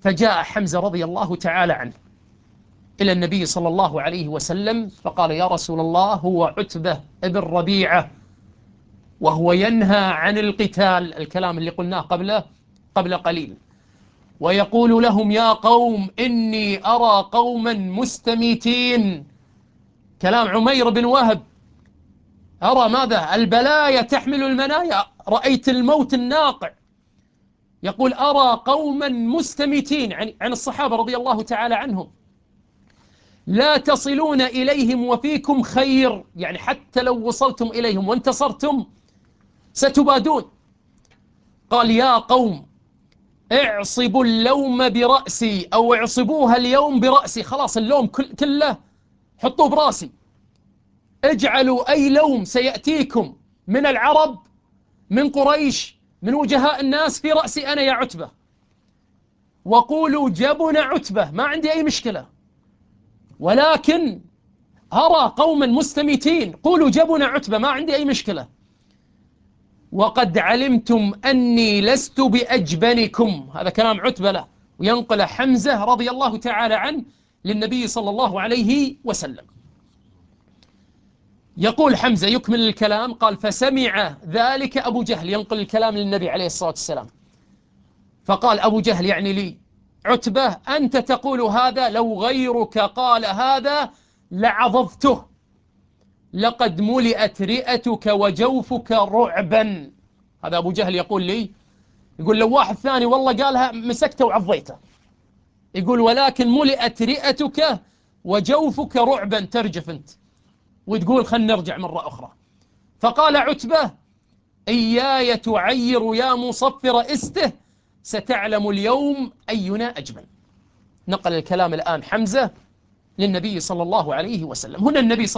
فجاء حمزة رضي الله تعالى عنه إلى النبي صلى الله عليه وسلم فقال: يا رسول الله، هو عتبة ابن ربيعة وهو ينهى عن القتال، الكلام اللي قلناه قبل قليل، ويقول لهم: يا قوم إني أرى قوما مستميتين. كلام عمير بن وهب: أرى ماذا؟ البلايا تحمل المنايا، رأيت الموت الناقع. يقول: أرى قوما مستميتين عن الصحابة رضي الله تعالى عنهم، لا تصلون إليهم وفيكم خير، يعني حتى لو وصلتم إليهم وانتصرتم ستبادون. قال: يا قوم اعصبوا اللوم برأسي، أو اعصبوها اليوم برأسي، خلاص اللوم كله حطوه برأسي، اجعلوا أي لوم سيأتيكم من العرب، من قريش، من وجهاء الناس في رأسي أنا يا عتبة، وقولوا جبن عتبة، ما عندي أي مشكلة، ولكن أرى قوما مستميتين، قولوا جبن عتبة، ما عندي أي مشكلة، وقد علمتم أني لست بأجبنكم. هذا كلام عتبة له، وينقل حمزة رضي الله تعالى عنه للنبي صلى الله عليه وسلم. يقول حمزة يكمل الكلام، قال: فسمع ذلك أبو جهل، ينقل الكلام للنبي عليه الصلاة والسلام، فقال أبو جهل يعني لي: عتبة أنت تقول هذا، لو غيرك قال هذا لعضضته، لقد ملئت رئتك وجوفك رعبا. هذا أبو جهل يقول لي، يقول لو واحد ثاني والله قالها مسكته وعضيته، يقول ولكن ملئت رئتك وجوفك رعبا، ترجف أنت وتقول خلنا نرجع مرة أخرى. فقال عتبة: إياي تعير يا مصفر إسته، ستعلم اليوم أينا أجمل. نقل الكلام الآن حمزة للنبي صلى الله عليه وسلم. هنا النبي